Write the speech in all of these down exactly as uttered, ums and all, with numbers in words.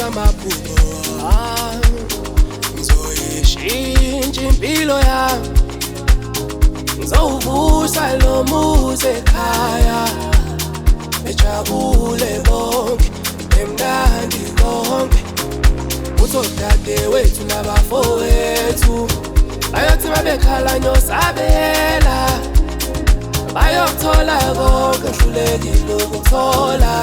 amaphupho ami, ngizoyishintsha impilo yami, ngizowuvusa lo muzi ekhaya, bejabule bonke, emnandi konke. Utodade wethu nabafowethu bayothi babekhala nyosabela, bayokuthola konke ngihlulekile ukuthola.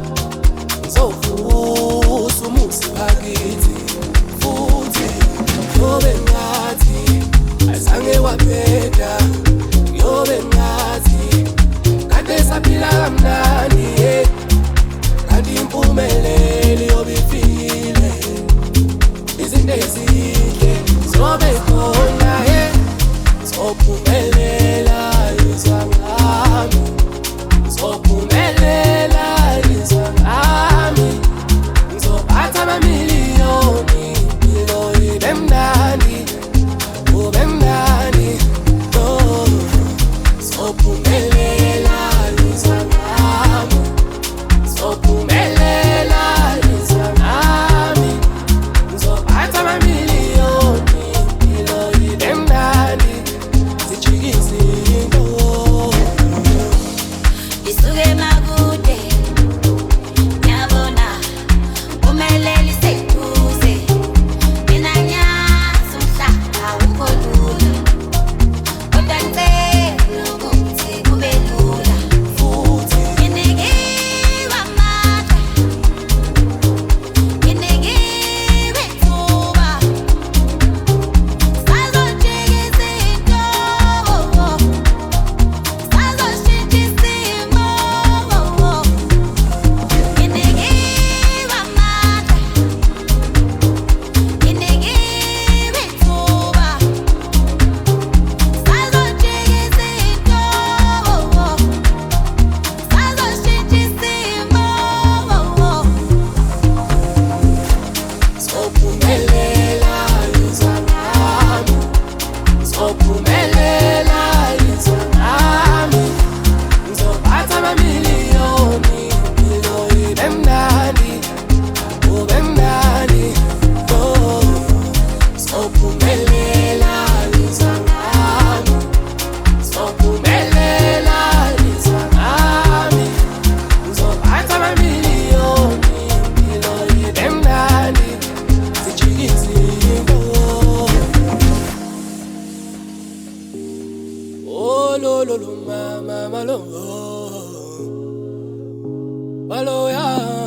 Ngizovusa umuzi bakithi futhi yobe ngathi azange waphela, yobe ngathi kade saphila kamnandi, kanti impumelelo yobe ifikile. Izinto ezinhle zobe khona, zophumelela izwa ngami, zophumelela izwa ngami, ngizophatha amamiliyoni, impilo ibe mnandi, kube mnandi, no. Zophumelela izwa ngami, zophumelela izwa ngami, ngizophatha amamiliyoni, impilo ibe mnandi, zijikise into. Isuke makude, ngiyabona umeleli seduze, mina ngiyazi umhlaba awukho lula, kodwa ngicela ukuthi kube lula. Futhi Nginikiwe amandla, nginikiwe ithuba, sazojikisa into, sazoshintsha isimo. Nginikiwe amandla, nginikiwe ithuba, sazojikisa into, sazoshintsha isimo. zophumelela izwa ngami, zophumelela izwa ngami, ngizophatha amamiliyoni, impilo ibe mnandi, kube mnandi, oh. Zophumelela izwa ngami, zophumelela izwa ngami, ngizophatha amamiliyoni, impilo ibe mnandi, zijikise into. Oh lo lo lo mama malo, malo ya,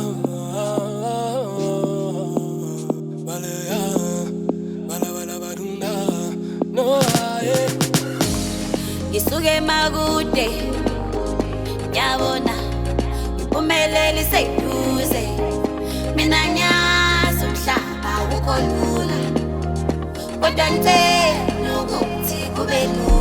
malo ya, malo malo badunda, no aye. Ngisuke makude, ngiyabona impumelelo iseduze, mina ngiyazi umhlaba awukho lula, kodwa ngicela ukuthi kube lula.